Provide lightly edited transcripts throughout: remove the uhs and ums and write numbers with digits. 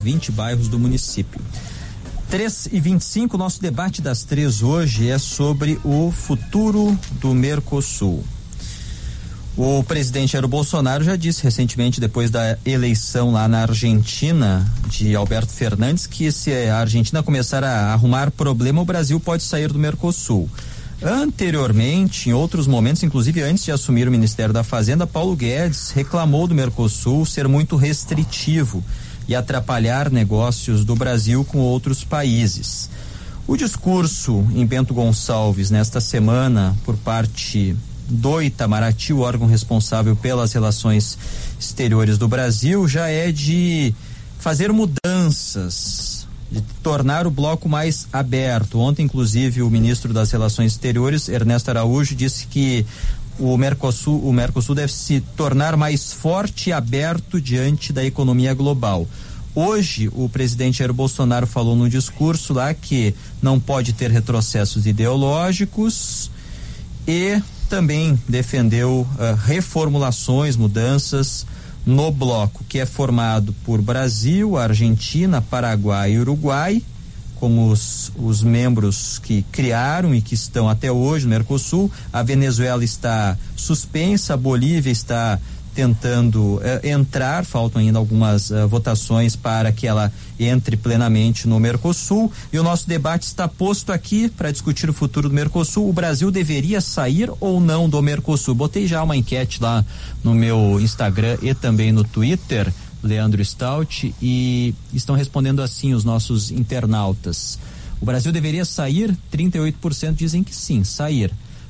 20 bairros do município. 3h25, nosso debate das 3 hoje é sobre o futuro do Mercosul. O presidente Jair Bolsonaro já disse recentemente, depois da eleição lá na Argentina, de Alberto Fernandes, que se a Argentina começar a arrumar problema, o Brasil pode sair do Mercosul. Anteriormente, em outros momentos, inclusive antes de assumir o Ministério da Fazenda, Paulo Guedes reclamou do Mercosul ser muito restritivo e atrapalhar negócios do Brasil com outros países. O discurso em Bento Gonçalves nesta semana, por parte do Itamaraty, o órgão responsável pelas relações exteriores do Brasil, já é de fazer mudanças, de tornar o bloco mais aberto. Ontem, inclusive, o ministro das Relações Exteriores, Ernesto Araújo, disse que o Mercosul deve se tornar mais forte e aberto diante da economia global. Hoje, o presidente Jair Bolsonaro falou no discurso lá que não pode ter retrocessos ideológicos e também defendeu reformulações, mudanças no bloco, que é formado por Brasil, Argentina, Paraguai e Uruguai, como os membros que criaram e que estão até hoje no Mercosul. A Venezuela está suspensa, a Bolívia está tentando entrar, faltam ainda algumas votações para que ela entre plenamente no Mercosul, e o nosso debate está posto aqui para discutir o futuro do Mercosul. O Brasil deveria sair ou não do Mercosul? Botei já uma enquete lá no meu Instagram e também no Twitter, Leandro Stout, e estão respondendo assim os nossos internautas. O Brasil deveria sair? 38% dizem que sim, sair.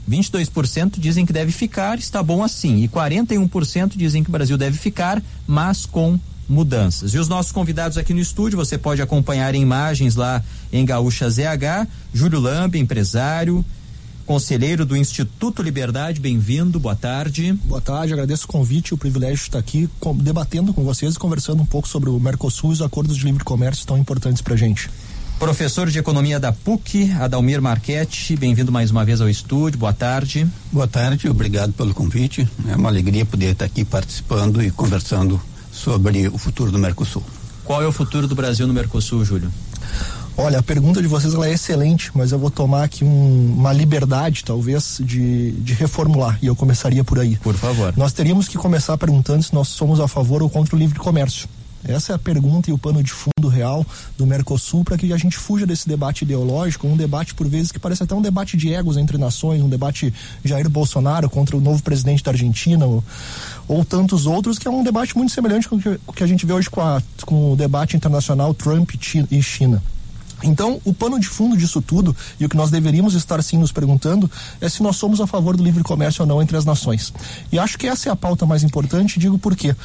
22% dizem que deve ficar, está bom assim, e 41% dizem que o Brasil deve ficar, mas com mudanças. E os nossos convidados aqui no estúdio, você pode acompanhar em imagens lá em Gaúcha ZH, Júlio Lambe, empresário, conselheiro do Instituto Liberdade, bem-vindo, boa tarde. Boa tarde, agradeço o convite e o privilégio de estar aqui debatendo com vocês e conversando um pouco sobre o Mercosul e os acordos de livre comércio tão importantes pra gente. Professor de Economia da PUC, Adalmir Marchetti, bem-vindo mais uma vez ao estúdio, boa tarde. Boa tarde, obrigado pelo convite, é uma alegria poder estar aqui participando e conversando sobre o futuro do Mercosul. Qual é o futuro do Brasil no Mercosul, Júlio? Olha, a pergunta de vocês ela é excelente, mas eu vou tomar aqui uma liberdade, talvez, de reformular, e eu começaria por aí. Por favor. Nós teríamos que começar perguntando se nós somos a favor ou contra o livre comércio. Essa é a pergunta e o pano de fundo real do Mercosul, para que a gente fuja desse debate ideológico, um debate por vezes que parece até um debate de egos entre nações, um debate Jair Bolsonaro contra o novo presidente da Argentina ou tantos outros, que é um debate muito semelhante com o que a gente vê hoje com o debate internacional Trump e China. Então, o pano de fundo disso tudo, e o que nós deveríamos estar sim nos perguntando, é se nós somos a favor do livre comércio ou não entre as nações. E acho que essa é a pauta mais importante, digo por quê.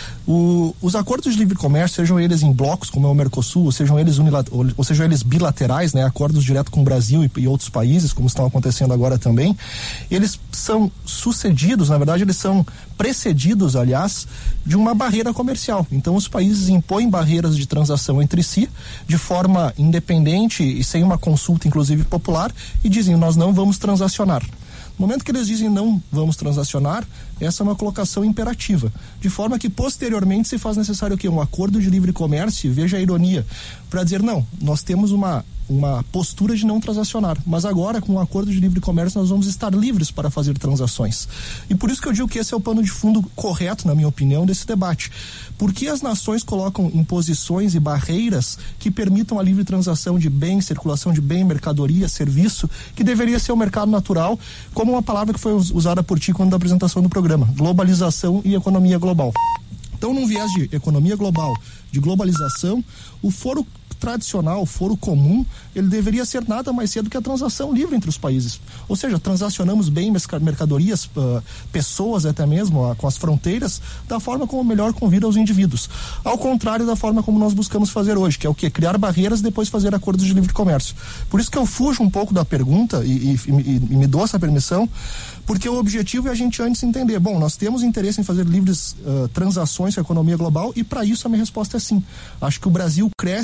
Os acordos de livre comércio, sejam eles em blocos, como é o Mercosul, ou sejam eles bilaterais, né, acordos direto com o Brasil e outros países, como estão acontecendo agora também, eles são sucedidos, na verdade eles são precedidos, aliás, de uma barreira comercial. Então os países impõem barreiras de transação entre si, de forma independente e sem uma consulta, inclusive popular, e dizem, nós não vamos transacionar. No momento que eles dizem não vamos transacionar, essa é uma colocação imperativa, de forma que posteriormente se faz necessário o quê? Um acordo de livre comércio, veja a ironia, para dizer não, nós temos uma postura de não transacionar, mas agora com o acordo de livre comércio nós vamos estar livres para fazer transações. E por isso que eu digo que esse é o pano de fundo correto, na minha opinião, desse debate. Por que as nações colocam imposições e barreiras que permitam a livre transação de bens, circulação de bem, mercadoria, serviço, que deveria ser o mercado natural, como uma palavra que foi usada por ti quando da apresentação do programa, globalização e economia global. Então, num viés de economia global, de globalização, o foro tradicional, o foro comum, ele deveria ser nada mais cedo que a transação livre entre os países. Ou seja, transacionamos bem mercadorias, pessoas até mesmo, com as fronteiras, da forma como melhor convida aos indivíduos. Ao contrário da forma como nós buscamos fazer hoje, que é o quê? Criar barreiras e depois fazer acordos de livre comércio. Por isso que eu fujo um pouco da pergunta e me dou essa permissão, porque o objetivo é a gente antes entender, bom, nós temos interesse em fazer livres transações com a economia global, e para isso a minha resposta é sim. Acho que o Brasil cresce, o Brasil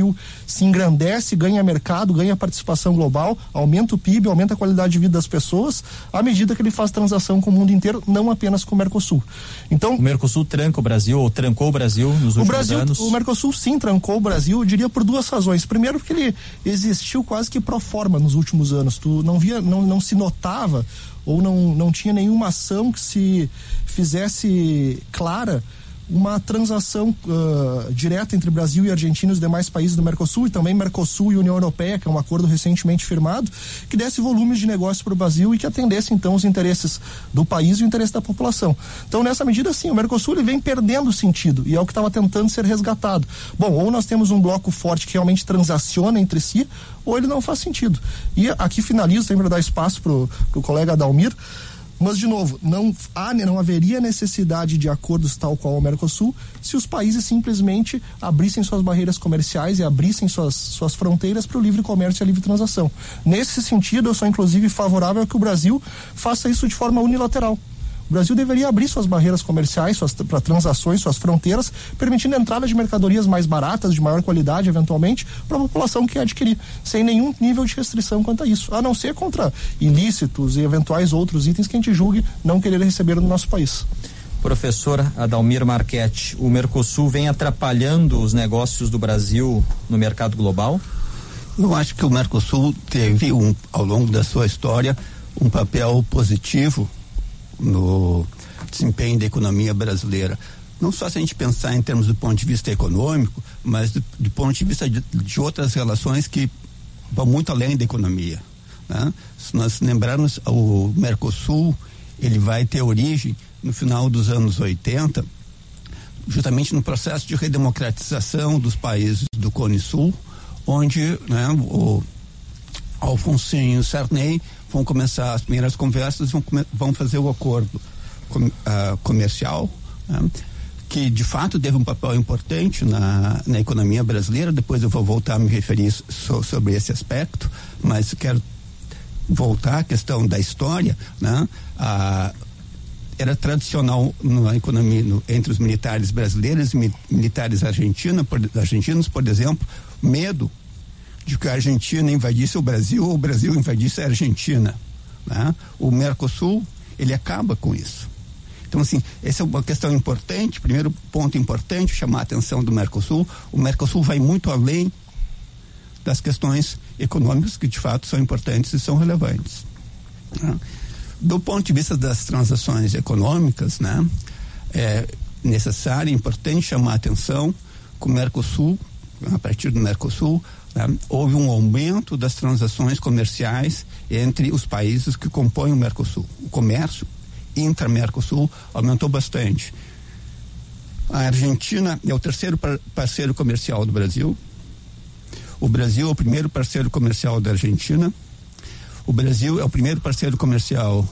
Brasil se engrandece, ganha mercado, ganha participação global, aumenta o PIB, aumenta a qualidade de vida das pessoas, à medida que ele faz transação com o mundo inteiro, não apenas com o Mercosul. Então, o Mercosul tranca o Brasil, ou trancou o Brasil nos últimos anos? O Mercosul sim trancou o Brasil, eu diria por duas razões. Primeiro, porque ele existiu quase que pro forma nos últimos anos. Tu não se notava ou não tinha nenhuma ação que se fizesse clara uma transação direta entre Brasil e Argentina e os demais países do Mercosul, e também Mercosul e União Europeia, que é um acordo recentemente firmado, que desse volumes de negócio para o Brasil e que atendesse então os interesses do país e o interesse da população. Então, nessa medida, sim, o Mercosul ele vem perdendo sentido e é o que estava tentando ser resgatado. Bom, ou nós temos um bloco forte que realmente transaciona entre si, ou ele não faz sentido. E aqui finalizo, sempre para dar espaço pro colega Adalmir. Mas, de novo, não haveria necessidade de acordos tal qual o Mercosul se os países simplesmente abrissem suas barreiras comerciais e abrissem suas fronteiras para o livre comércio e a livre transação. Nesse sentido, eu sou inclusive favorável a que o Brasil faça isso de forma unilateral. O Brasil deveria abrir suas barreiras comerciais para transações, suas fronteiras, permitindo a entrada de mercadorias mais baratas, de maior qualidade, eventualmente, para a população que quer adquirir, sem nenhum nível de restrição quanto a isso, a não ser contra ilícitos e eventuais outros itens que a gente julgue não querer receber no nosso país. Professor Adalmir Marchetti, o Mercosul vem atrapalhando os negócios do Brasil no mercado global? Eu acho que o Mercosul teve, ao longo da sua história, um papel positivo no desempenho da economia brasileira. Não só se a gente pensar em termos do ponto de vista econômico, mas do ponto de vista de outras relações que vão muito além da economia, né? Se nós lembrarmos, o Mercosul, ele vai ter origem no final dos anos 80, justamente no processo de redemocratização dos países do Cone Sul, onde, né, o Alfonsinho Sarney vão começar as primeiras conversas, vão fazer o acordo comercial, né, que de fato teve um papel importante na economia brasileira. Depois eu vou voltar a me referir sobre esse aspecto, mas quero voltar à questão da história, né? Era tradicional na economia entre os militares brasileiros e militares argentinos, por exemplo, medo de que a Argentina invadisse o Brasil ou o Brasil invadisse a Argentina, né? O Mercosul, ele acaba com isso. Então, assim, essa é uma questão importante. Primeiro ponto importante, chamar a atenção do Mercosul. O Mercosul vai muito além das questões econômicas, que de fato são importantes e são relevantes, né? Do ponto de vista das transações econômicas, né, é necessário, importante chamar a atenção que o Mercosul, a partir do Mercosul, houve um aumento das transações comerciais entre os países que compõem o Mercosul. O comércio intra-Mercosul aumentou bastante. A Argentina é o terceiro parceiro comercial do Brasil. O Brasil é o primeiro parceiro comercial da Argentina. O Brasil é o primeiro parceiro comercial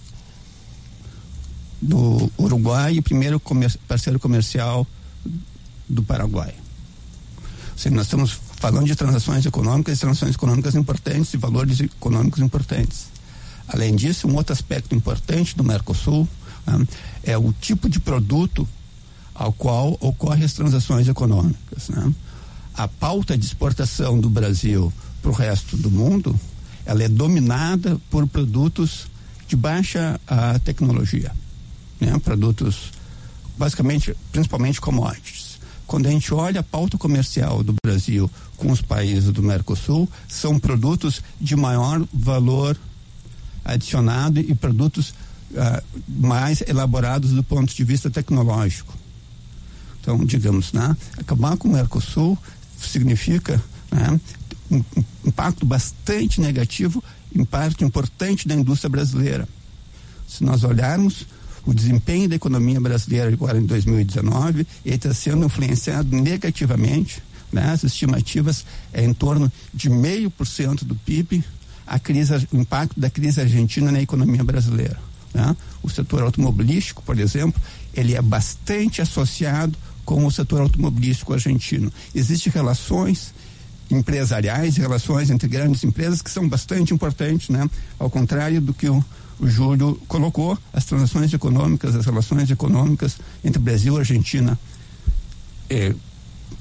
do Uruguai e o primeiro parceiro comercial do Paraguai. Ou seja, nós estamos falando de transações econômicas importantes e valores econômicos importantes. Além disso, um outro aspecto importante do Mercosul, né, é o tipo de produto ao qual ocorrem as transações econômicas, né? A pauta de exportação do Brasil para o resto do mundo, ela é dominada por produtos de baixa tecnologia, né? Produtos, basicamente, principalmente commodities. Quando a gente olha a pauta comercial do Brasil com os países do Mercosul, são produtos de maior valor adicionado e produtos mais elaborados do ponto de vista tecnológico. Então, digamos, né, acabar com o Mercosul significa, né, um impacto bastante negativo, impacto importante da indústria brasileira. Se nós olharmos o desempenho da economia brasileira agora em 2019, ele está sendo influenciado negativamente, né? As estimativas é em torno de 0,5% do PIB, o impacto da crise argentina na economia brasileira, né? O setor automobilístico, por exemplo, ele é bastante associado com o setor automobilístico argentino. Existem relações empresariais, relações entre grandes empresas que são bastante importantes, né? Ao contrário do que o Júlio colocou, as transações econômicas, as relações econômicas entre Brasil e Argentina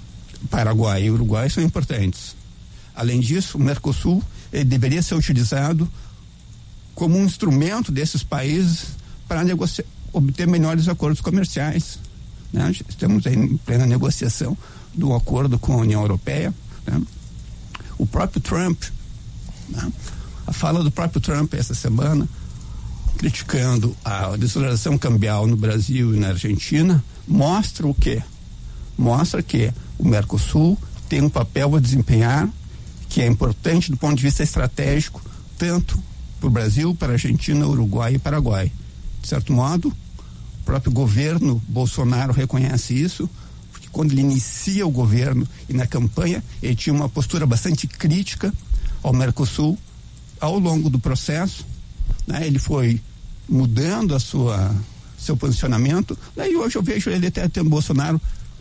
Paraguai e Uruguai são importantes. Além disso, o Mercosul ele deveria ser utilizado como um instrumento desses países para obter melhores acordos comerciais, né? Estamos aí em plena negociação do acordo com a União Europeia, né? O próprio Trump, né? A fala do próprio Trump essa semana, criticando a desvalorização cambial no Brasil e na Argentina, mostra o quê? Mostra que o Mercosul tem um papel a desempenhar que é importante do ponto de vista estratégico, tanto para o Brasil, para a Argentina, Uruguai e Paraguai. De certo modo, o próprio governo Bolsonaro reconhece isso, porque quando ele inicia o governo e na campanha, ele tinha uma postura bastante crítica ao Mercosul. Ao longo do processo, né, ele foi mudando seu posicionamento, daí hoje eu vejo ele até o Bolsonaro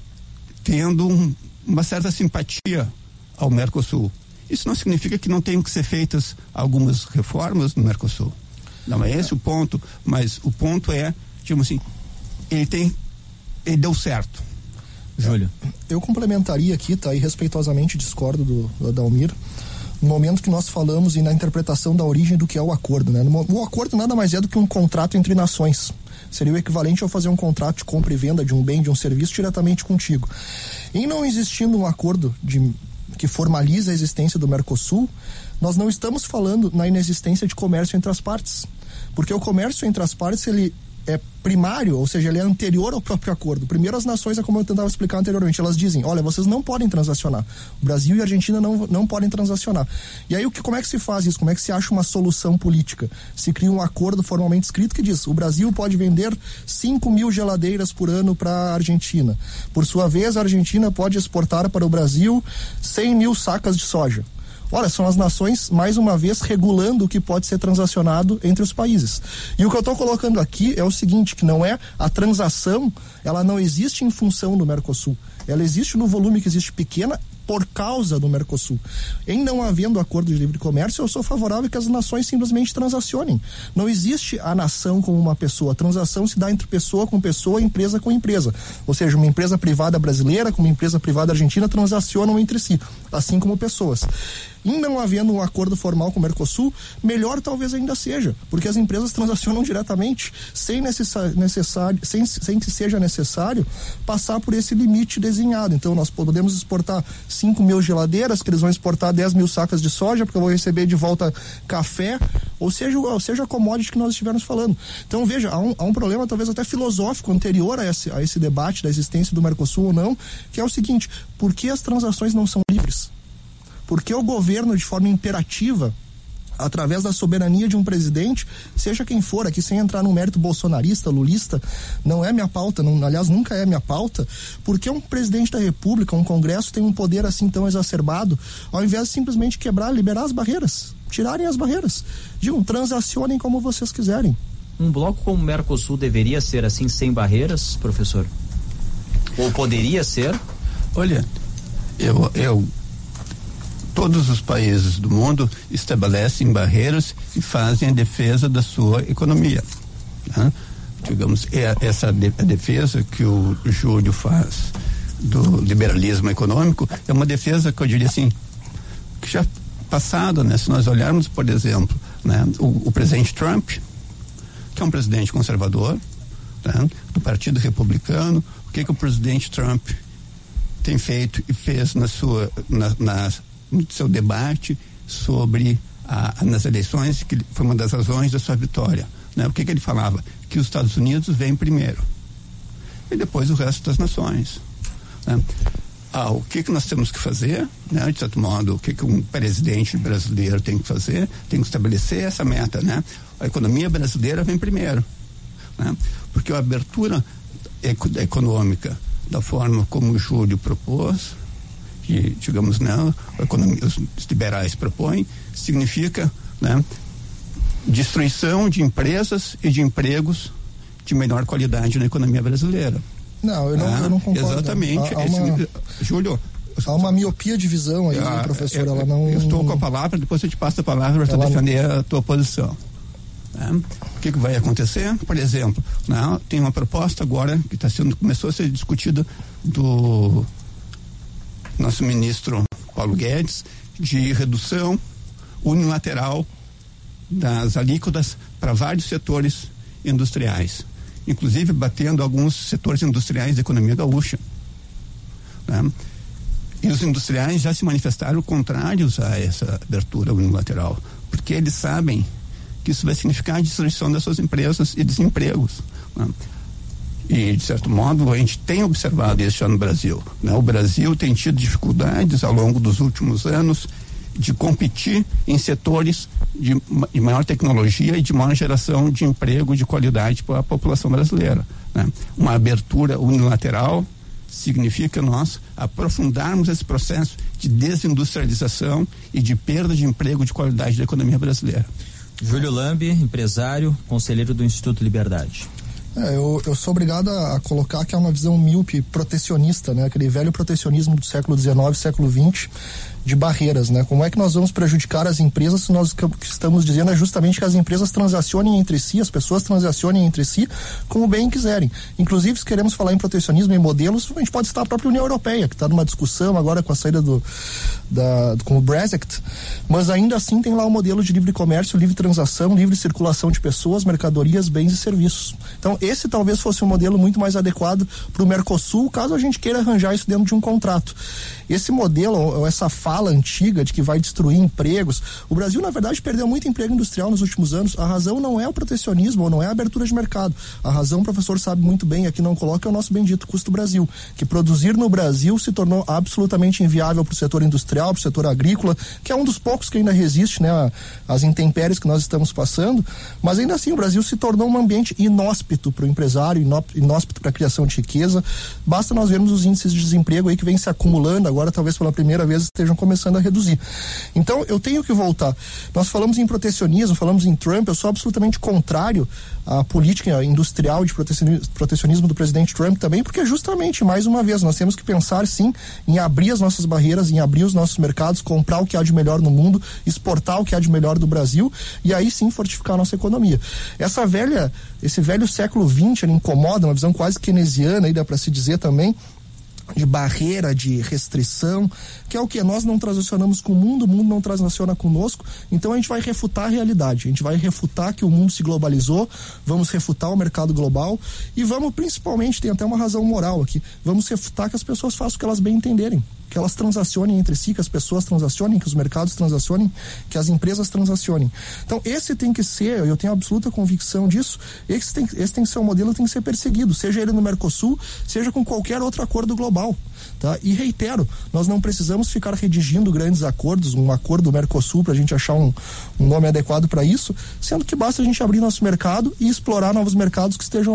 tendo uma certa simpatia ao Mercosul. Isso não significa que não tenham que ser feitas algumas reformas no Mercosul. Não é esse o ponto, mas o ponto é, tipo assim, ele deu certo. Júlio. Eu complementaria aqui, tá? E respeitosamente discordo do Adalmir, no momento que nós falamos e na interpretação da origem do que é o acordo, né? O acordo nada mais é do que um contrato entre nações. Seria o equivalente ao fazer um contrato de compra e venda de um bem, de um serviço diretamente contigo. Em não existindo um acordo que formaliza a existência do Mercosul, nós não estamos falando na inexistência de comércio entre as partes. Porque o comércio entre as partes, ele é primário, ou seja, ele é anterior ao próprio acordo. Primeiro, as nações, é como eu tentava explicar anteriormente, elas dizem, olha, vocês não podem transacionar. O Brasil e a Argentina não podem transacionar. E aí, como é que se faz isso? Como é que se acha uma solução política? Se cria um acordo formalmente escrito que diz, o Brasil pode vender 5.000 geladeiras por ano para a Argentina. Por sua vez, a Argentina pode exportar para o Brasil 100.000 sacas de soja. Olha, são as nações, mais uma vez, regulando o que pode ser transacionado entre os países. E o que eu estou colocando aqui é o seguinte, que não é a transação, ela não existe em função do Mercosul. Ela existe no volume que existe pequena por causa do Mercosul. Em não havendo acordo de livre comércio, eu sou favorável que as nações simplesmente transacionem. Não existe a nação como uma pessoa. A transação se dá entre pessoa com pessoa, empresa com empresa. Ou seja, uma empresa privada brasileira com uma empresa privada argentina transacionam entre si, assim como pessoas. Em não havendo um acordo formal com o Mercosul, melhor talvez ainda seja, porque as empresas transacionam diretamente, sem que seja necessário passar por esse limite desenhado. Então nós podemos exportar 5.000 geladeiras, que eles vão exportar 10.000 sacas de soja, porque eu vou receber de volta café, ou seja a commodity que nós estivermos falando. Então veja, há um problema talvez até filosófico anterior a esse debate da existência do Mercosul ou não, que é o seguinte, por que as transações não são livres? Porque o governo, de forma imperativa, através da soberania de um presidente, seja quem for, aqui sem entrar no mérito bolsonarista, lulista, não é minha pauta, aliás, nunca é minha pauta, porque um presidente da República, um Congresso, tem um poder assim tão exacerbado, ao invés de simplesmente liberar as barreiras, tirarem as barreiras. Digam, transacionem como vocês quiserem. Um bloco como o Mercosul deveria ser assim, sem barreiras, professor? Ou poderia ser? Olha, todos os países do mundo estabelecem barreiras e fazem a defesa da sua economia, né? Digamos, essa defesa que o Júlio faz do liberalismo econômico é uma defesa que eu diria assim, que já passada, né? Se nós olharmos, por exemplo, né, o presidente Trump, que é um presidente conservador, né, do Partido Republicano, o que o presidente Trump tem feito e fez no seu debate sobre nas eleições, que foi uma das razões da sua vitória, né? O que ele falava? Que os Estados Unidos vêm primeiro e depois o resto das nações, né? O que nós temos que fazer, né? De certo modo, o que um presidente brasileiro tem que fazer? Tem que estabelecer essa meta, né? A economia brasileira vem primeiro, né? Porque a abertura econômica da forma como o Júlio propôs, que, digamos, né, os liberais propõem, significa, né, destruição de empresas e de empregos de menor qualidade na economia brasileira. Não, eu não concordo. Exatamente. Júlio, há uma miopia de visão aí, professor. Ela não... Eu estou com a palavra, depois eu te passo a palavra para defender a tua posição. O que vai acontecer? Por exemplo, né, tem uma proposta agora que começou a ser discutida nosso ministro Paulo Guedes de redução unilateral das alíquotas para vários setores industriais, inclusive batendo alguns setores industriais da economia gaúcha, né? E os industriais já se manifestaram contrários a essa abertura unilateral, porque eles sabem que isso vai significar a destruição das suas empresas e desempregos, né? E, de certo modo, a gente tem observado isso já no Brasil, né? O Brasil tem tido dificuldades ao longo dos últimos anos de competir em setores de maior tecnologia e de maior geração de emprego de qualidade para a população brasileira, né? Uma abertura unilateral significa nós aprofundarmos esse processo de desindustrialização e de perda de emprego de qualidade da economia brasileira. Júlio Lambi, empresário, conselheiro do Instituto Liberdade. Eu sou obrigado a colocar que é uma visão míope protecionista, né? Aquele velho protecionismo do século XIX, século XX, de barreiras, né? Como é que nós vamos prejudicar as empresas se nós estamos dizendo é justamente que as empresas transacionem entre si, as pessoas transacionem entre si como bem quiserem. Inclusive, se queremos falar em protecionismo e modelos, a gente pode citar a própria União Europeia, que está numa discussão agora com a saída com o Brexit, mas ainda assim tem lá o modelo de livre comércio, livre transação, livre circulação de pessoas, mercadorias, bens e serviços. Então, esse talvez fosse um modelo muito mais adequado para o Mercosul, caso a gente queira arranjar isso dentro de um contrato. Esse modelo, ou essa fala antiga de que vai destruir empregos, o Brasil, na verdade, perdeu muito emprego industrial nos últimos anos. A razão não é o protecionismo, ou não é a abertura de mercado. A razão, o professor sabe muito bem, aqui não coloca, é o nosso bendito custo Brasil, que produzir no Brasil se tornou absolutamente inviável para o setor industrial, para o setor agrícola, que é um dos poucos que ainda resiste, né, às intempéries que nós estamos passando, mas ainda assim o Brasil se tornou um ambiente inóspito para o empresário, inóspito para a criação de riqueza. Basta nós vermos os índices de desemprego aí que vem se acumulando, agora talvez pela primeira vez estejam começando a reduzir. Então eu tenho que voltar. Nós falamos em protecionismo, falamos em Trump, eu sou absolutamente contrário à política industrial de protecionismo do presidente Trump também, porque justamente, mais uma vez, nós temos que pensar sim em abrir as nossas barreiras, em abrir os nossos mercados, comprar o que há de melhor no mundo, exportar o que há de melhor do Brasil e aí sim fortificar a nossa economia. Esse velho século XX, ele incomoda, uma visão quase keynesiana, aí dá para se dizer também, de barreira, de restrição, que é o que? Nós não transacionamos com o mundo não transaciona conosco, então a gente vai refutar a realidade, a gente vai refutar que o mundo se globalizou, vamos refutar o mercado global e vamos principalmente, tem até uma razão moral aqui, vamos refutar que as pessoas façam o que elas bem entenderem, que elas transacionem entre si, que as pessoas transacionem, que os mercados transacionem, que as empresas transacionem. Então esse tem que ser, eu tenho absoluta convicção disso, esse tem que ser um modelo, tem que ser perseguido, seja ele no Mercosul, seja com qualquer outro acordo global, tá? E reitero, nós não precisamos ficar redigindo grandes acordos, um acordo do Mercosul para a gente achar um nome adequado para isso, sendo que basta a gente abrir nosso mercado e explorar novos mercados que estejam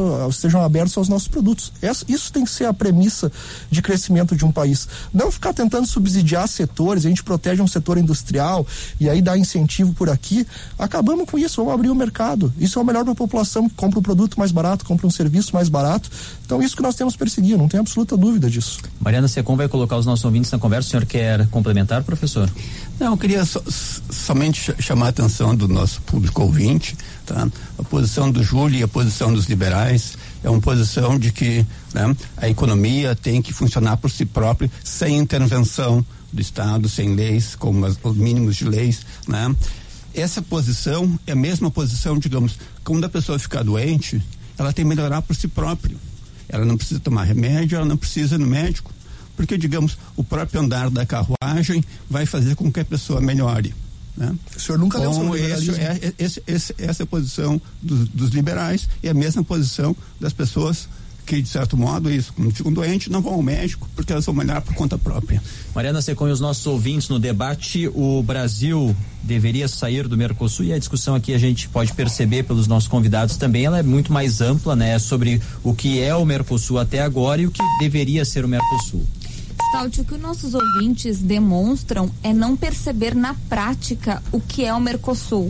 abertos aos nossos produtos. Isso tem que ser a premissa de crescimento de um país. Não ficar tentando subsidiar setores, a gente protege um setor industrial e aí dá incentivo por aqui, acabamos com isso, vamos abrir o mercado. Isso é o melhor para a população, que compra um produto mais barato, compra um serviço mais barato. Então isso que nós temos que perseguir, não tenho absoluta dúvida disso. Mariana Secom vai colocar os nossos ouvintes na conversa. O senhor quer complementar, professor? Não, eu queria somente chamar a atenção do nosso público ouvinte, tá? A posição do Júlio e a posição dos liberais é uma posição de que, né, a economia tem que funcionar por si própria, sem intervenção do Estado, sem leis, como os mínimos de leis, né? Essa posição é a mesma posição, digamos, quando a pessoa ficar doente, ela tem que melhorar por si própria. Ela não precisa tomar remédio, ela não precisa ir no médico, porque, digamos, o próprio andar da carruagem vai fazer com que a pessoa melhore, né? O senhor nunca leu sobre liberalismo? Essa é a posição dos liberais e a mesma posição das pessoas que, de certo modo, quando ficam doentes, não vão ao médico, porque elas vão melhorar por conta própria. Mariana Secom e os nossos ouvintes no debate, o Brasil deveria sair do Mercosul, e a discussão aqui a gente pode perceber pelos nossos convidados também, ela é muito mais ampla, né? Sobre o que é o Mercosul até agora e o que deveria ser o Mercosul. Stout, o que os nossos ouvintes demonstram é não perceber na prática o que é o Mercosul,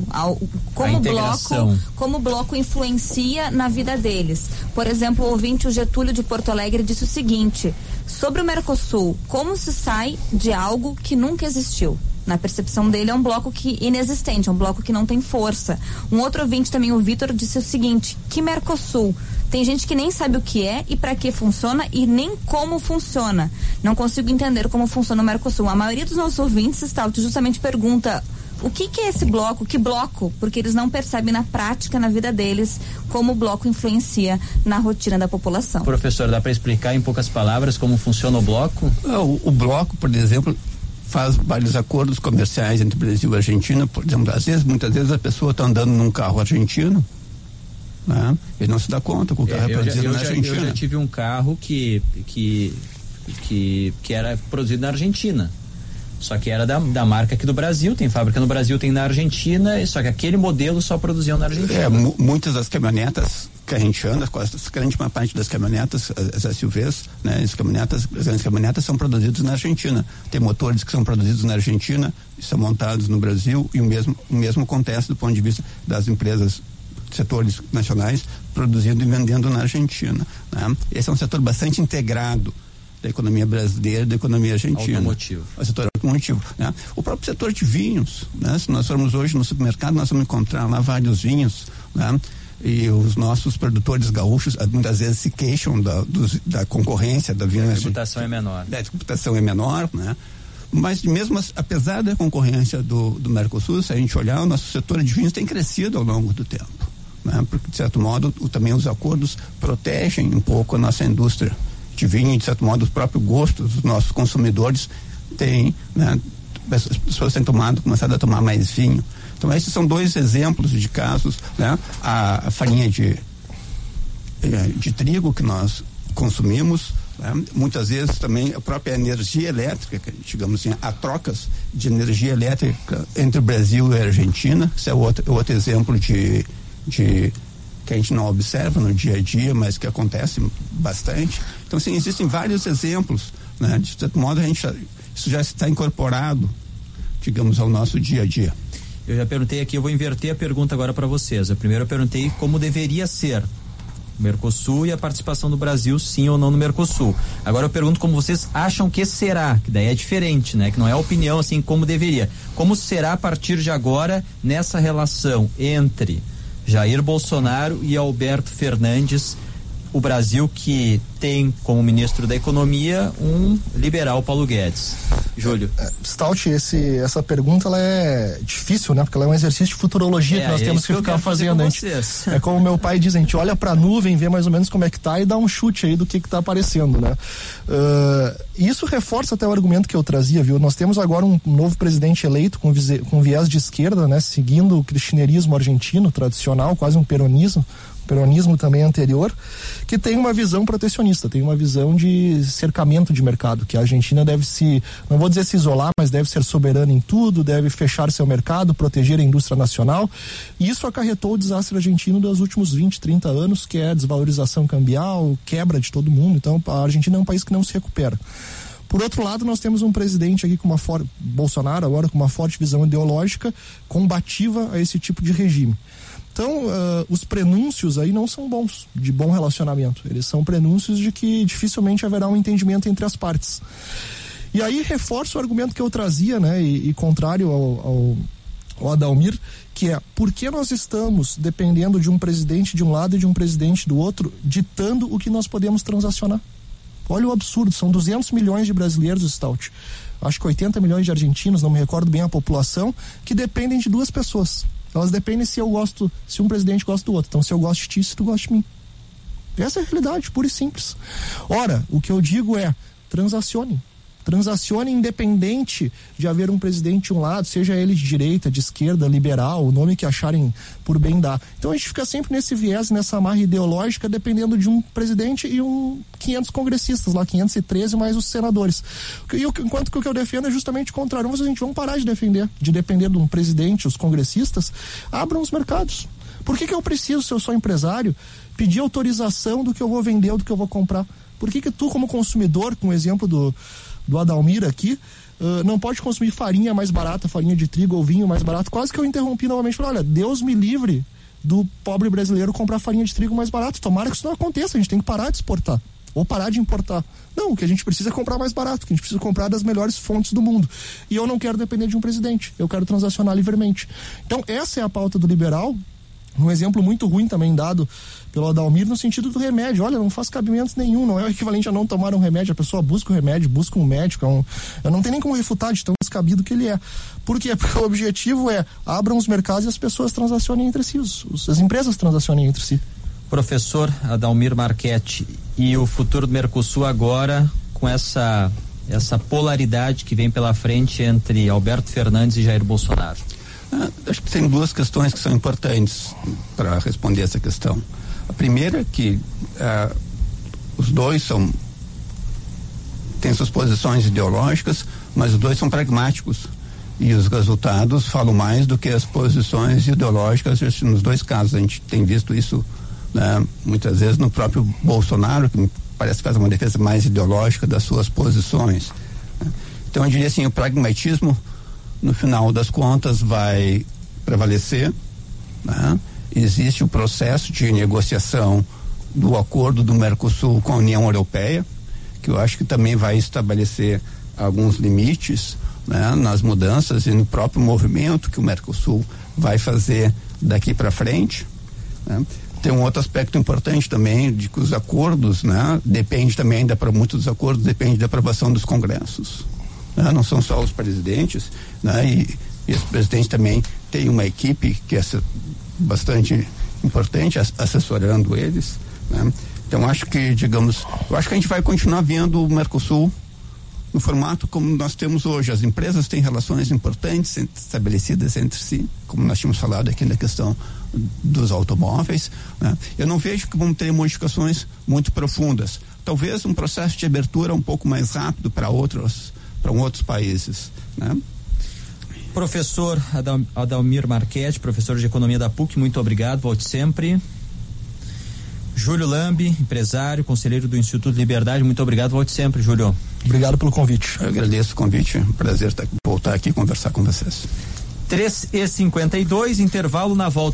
como o bloco influencia na vida deles. Por exemplo, o ouvinte, o Getúlio de Porto Alegre, disse o seguinte: sobre o Mercosul, como se sai de algo que nunca existiu? Na percepção dele é um bloco inexistente, é um bloco que não tem força. Um outro ouvinte também, o Vitor, disse o seguinte: que Mercosul? Tem gente que nem sabe o que é e para que funciona e nem como funciona. Não consigo entender como funciona o Mercosul. A maioria dos nossos ouvintes, Stout, justamente pergunta: o que é esse bloco? Que bloco? Porque eles não percebem na prática, na vida deles, como o bloco influencia na rotina da população. Professor, dá para explicar em poucas palavras como funciona o bloco? O bloco, por exemplo, faz vários acordos comerciais entre Brasil e Argentina. Por exemplo, muitas vezes a pessoa está andando num carro argentino, né? Ele não se dá conta que o carro é produzido na Argentina. Eu já tive um carro que era produzido na Argentina. Só que era da marca aqui do Brasil, tem fábrica no Brasil, tem na Argentina, só que aquele modelo só produziam na Argentina. Muitas das caminhonetas que a gente anda, quase grande uma parte das caminhonetas, as SUVs, né, as grandes caminhonetas são produzidas na Argentina. Tem motores que são produzidos na Argentina, são montados no Brasil, e o mesmo acontece do ponto de vista das empresas, setores nacionais, produzindo e vendendo na Argentina, né? Esse é um setor bastante integrado da economia brasileira, da economia argentina. O setor automotivo, né? O próprio setor de vinhos, né? Se nós formos hoje no supermercado, nós vamos encontrar lá vários vinhos, né? E os nossos produtores gaúchos muitas vezes se queixam da concorrência da vinho. A tributação é menor. A tributação é menor, né? Mas mesmo apesar da concorrência do Mercosul, se a gente olhar, o nosso setor de vinhos tem crescido ao longo do tempo, né? Porque, de certo modo, também os acordos protegem um pouco a nossa indústria de vinho, e, de certo modo, o próprio gosto dos nossos consumidores tem, né? As pessoas têm começado a tomar mais vinho. Então, esses são dois exemplos de casos, né? A farinha de trigo que nós consumimos, né? Muitas vezes também a própria energia elétrica, digamos assim, há trocas de energia elétrica entre o Brasil e a Argentina. Isso é outro exemplo de que a gente não observa no dia a dia, mas que acontece bastante. Então, assim, existem vários exemplos, né? De certo modo, isso já está incorporado, digamos, ao nosso dia a dia. Eu já perguntei aqui, eu vou inverter a pergunta agora para vocês. Primeiro eu perguntei como deveria ser o Mercosul e a participação do Brasil, sim ou não, no Mercosul. Agora eu pergunto como vocês acham que será, que daí é diferente, né? Que não é a opinião, assim, como deveria. Como será a partir de agora nessa relação entre Jair Bolsonaro e Alberto Fernandes, o Brasil que tem como ministro da Economia um liberal, Paulo Guedes? Júlio. Stout, essa pergunta ela é difícil, né? Porque ela é um exercício de futurologia que nós temos que ficar fazendo. É como meu pai diz, a gente olha pra nuvem, vê mais ou menos como é que tá e dá um chute aí do que tá aparecendo, né? Isso reforça até o argumento que eu trazia, viu? Nós temos agora um novo presidente eleito com viés de esquerda, né? Seguindo o kirchnerismo argentino tradicional, quase um peronismo também anterior, que tem uma visão protecionista, tem uma visão de cercamento de mercado, que a Argentina deve não vou dizer se isolar, mas deve ser soberana em tudo, deve fechar seu mercado, proteger a indústria nacional, e isso acarretou o desastre argentino dos últimos 20, 30 anos, que é a desvalorização cambial, quebra de todo mundo. Então a Argentina é um país que não se recupera. Por outro lado, nós temos um presidente aqui Bolsonaro agora com uma forte visão ideológica combativa a esse tipo de regime. Então, os prenúncios aí não são bons, de bom relacionamento. Eles são prenúncios de que dificilmente haverá um entendimento entre as partes. E aí reforço o argumento que eu trazia, né, e contrário ao Adalmir, que é: por que nós estamos dependendo de um presidente de um lado e de um presidente do outro, ditando o que nós podemos transacionar? Olha o absurdo, são 200 milhões de brasileiros, Stout. Acho que 80 milhões de argentinos, não me recordo bem a população, que dependem de duas pessoas. Elas dependem se um presidente gosta do outro. Então, se eu gosto de ti, se tu gosta de mim. Essa é a realidade, pura e simples. Ora, o que eu digo é: transacione. Transacione independente de haver um presidente de um lado, seja ele de direita, de esquerda, liberal, o nome que acharem por bem dar. Então a gente fica sempre nesse viés, nessa amarra ideológica, dependendo de um presidente e 500 congressistas lá, 513 mais os senadores. Enquanto que o que eu defendo é justamente o contrário. Mas a gente vamos parar de depender de um presidente, os congressistas, abram os mercados. Por que eu preciso, se eu sou empresário, pedir autorização do que eu vou vender ou do que eu vou comprar? Por que tu, como consumidor, com o exemplo do Adalmir aqui, não pode consumir farinha mais barata, farinha de trigo ou vinho mais barato? Quase que eu interrompi novamente. Falei: olha, Deus me livre do pobre brasileiro comprar farinha de trigo mais barato. Tomara que isso não aconteça, a gente tem que parar de exportar ou parar de importar. Não, o que a gente precisa é comprar mais barato, o que a gente precisa comprar das melhores fontes do mundo. E eu não quero depender de um presidente, eu quero transacionar livremente. Então essa é a pauta do liberal, Um exemplo muito ruim também dado pelo Adalmir no sentido do remédio. Olha, não faz cabimento nenhum, não é o equivalente a não tomar um remédio. A pessoa busca o remédio, busca um médico. Eu não tenho nem como refutar de tão descabido que ele é. Por quê? Porque o objetivo é abram os mercados e as pessoas transacionem entre si, as empresas transacionem entre si. Professor Adalmir Marchetti, e o futuro do Mercosul agora com essa polaridade que vem pela frente entre Alberto Fernandes e Jair Bolsonaro? Acho que tem duas questões que são importantes para responder essa questão. A primeira é que os dois têm suas posições ideológicas, mas os dois são pragmáticos e os resultados falam mais do que as posições ideológicas. Nos dois casos a gente tem visto isso, né, muitas vezes no próprio Bolsonaro, que parece que faz uma defesa mais ideológica das suas posições. Então eu diria assim, o pragmatismo no final das contas vai prevalecer, né? Existe o processo de negociação do acordo do Mercosul com a União Europeia, que eu acho que também vai estabelecer alguns limites, né, nas mudanças e no próprio movimento que o Mercosul vai fazer daqui para frente, né? Tem um outro aspecto importante também, de que os acordos, né, muitos dos acordos dependem da aprovação dos congressos. Não são só os presidentes, né? E os presidentes também têm uma equipe que é bastante importante assessorando eles, né? Então acho que a gente vai continuar vendo o Mercosul no formato como nós temos hoje. As empresas têm relações importantes estabelecidas entre si, como nós tínhamos falado aqui na questão dos automóveis, né? Eu não vejo que vão ter modificações muito profundas. Talvez um processo de abertura um pouco mais rápido para outros países, né? Professor Adalmir Marchetti, professor de economia da PUC, muito obrigado, volte sempre. Júlio Lambi, empresário, conselheiro do Instituto Liberdade, muito obrigado, volte sempre, Júlio. Obrigado pelo convite. Eu agradeço o convite, prazer voltar aqui e conversar com vocês. 3h52, intervalo, na volta